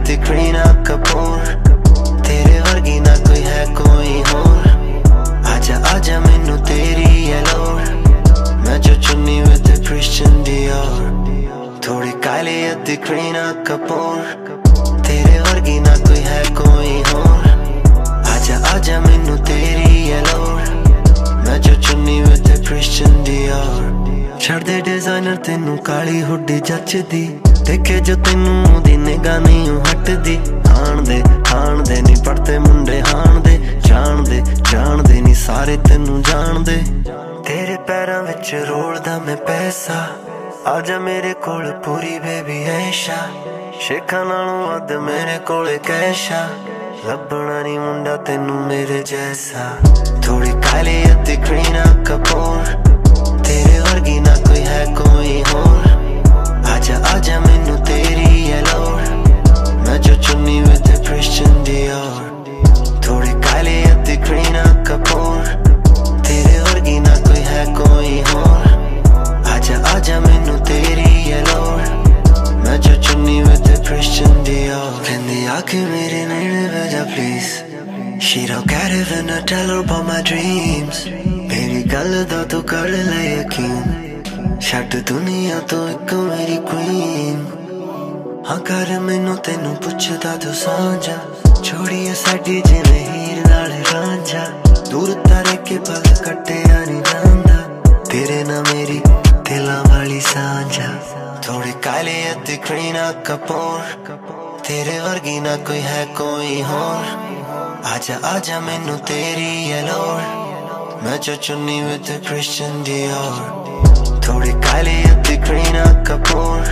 अते करीना कपूर तेरे वर्गी ना कोई है कोई होर आजा आजा मैनू तेरी है लोड़ मैं जो चुन्नी विद क्रिश्चियन डियोर थोड़ी काली अते करीना कपूर तेरे वर्गी ना कोई है कोई होर आजा आजा मैनू तेरी है लोड़ मैं जो चुन्नी विद क्रिश्चियन डियोर छड़ दे डिजाइनर तेनू काली हुड्डी जचदी देखे जो तेनू दी निगाह नहीं हटदी हाण दे नी पढ़ते मुंडे हाण दे जान दे नी सारे तेनू जान दे तेरे पैरां विच रोलदा मैं पैसा आजा मेरे कोल पूरी बेबी ऐशा शेखां नालों वध मेरे कोले कैशा लभना नी मुंडा तेनू मेरे जैसा थोड़ी काली अते करीना कपूर तेरे वर्गी ना कोई है कोई होर आजा आजा मैनू तेरी है लोड़ मैं जो चुन्नी विद क्रिश्चियन डियोर थोड़ी काली अते करीना कपूर तेरे वर्गी ना कोई है कोई होर आजा आजा मैनू तेरी है लोड़ मैं जो चुन्नी विद क्रिश्चियन डियोर कहंदी आके मेरे नेड़े बह जा please She don't get it when I tell her about my dreams मेरी गल दा तू कर ले यकीन छड्ड दुनिया तो एक मेरी क्वीन हाँ कर मैनू तेनू पुछदा तू सांझा छोड़िए साडी जिवें हीर नाल रांझा दूर तारे के पल कट्टिया नी जांदा तेरे ना मेरी दिलां वाली सांझा थोड़ी काली अते करीना कपूर तेरे वर्गी ना कोई है कोई होर आजा आजा मैनू तेरी है लोड़ मैं जो चुन्नी विद क्रिश्चियन डियोर थोड़ी काली अते करीना कपूर